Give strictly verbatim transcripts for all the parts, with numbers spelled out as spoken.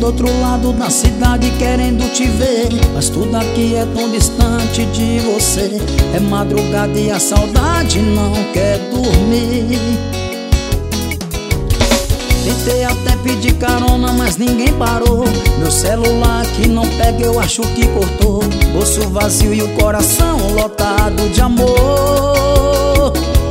do outro lado da cidade querendo te ver, mas tudo aqui é tão distante de você. É madrugada e a saudade não quer dormir. Tentei até pedir carona, mas ninguém parou. Meu celular que não pega, eu acho que cortou. Bolso vazio e o coração lotado de amor.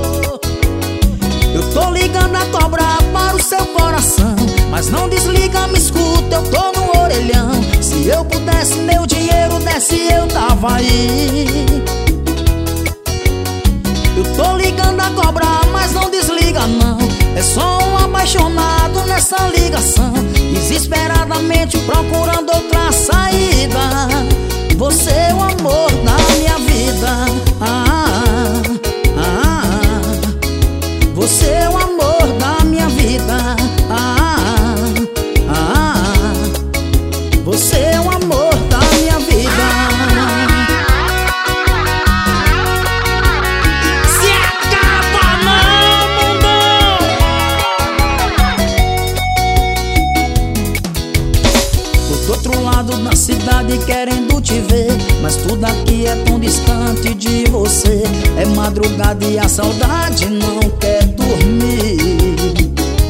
Eu tô ligando a cobrar para o seu coração, mas não desliga, me escuta, eu tô no orelhão. Se eu pudesse, meu dinheiro desse, eu tava aí. Eu tô ligando a cobrar, mas não desliga não. É só um apaixonado nessa ligação, desesperadamente procurando outra saída. Você é o amor da minha vida. ah, ah, Você é o amor da minha vida. ah, ah, Você é o amor da minha vida. Do outro lado da cidade querendo te ver, mas tudo aqui é tão distante de você. É madrugada e a saudade não quer dormir.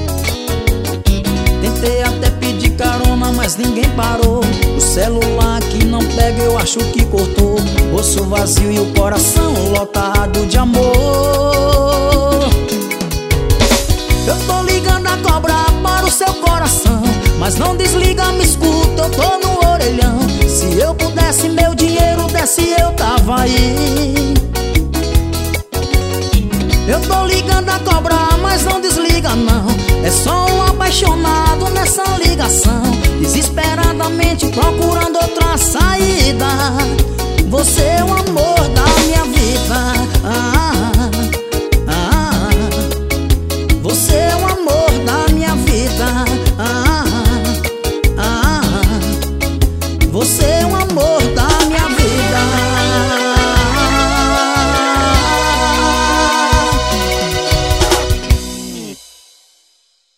Tentei até pedir carona, mas ninguém parou. O celular que não pega, eu acho que cortou. Bolso vazio e o coração lotado de amor. Eu tô ligando a cobrar para o seu coração, mas não desliga, me escuta, eu tô no orelhão. Se eu pudesse, meu dinheiro desse, eu tava aí. Eu tô ligando a cobrar, mas não desliga não. É só um apaixonado nessa ligação, desesperadamente procurando outra saída. Você é o amor da minha vida. ah, ah, Você é o amor da minha vida. ah, ah, Você é um amor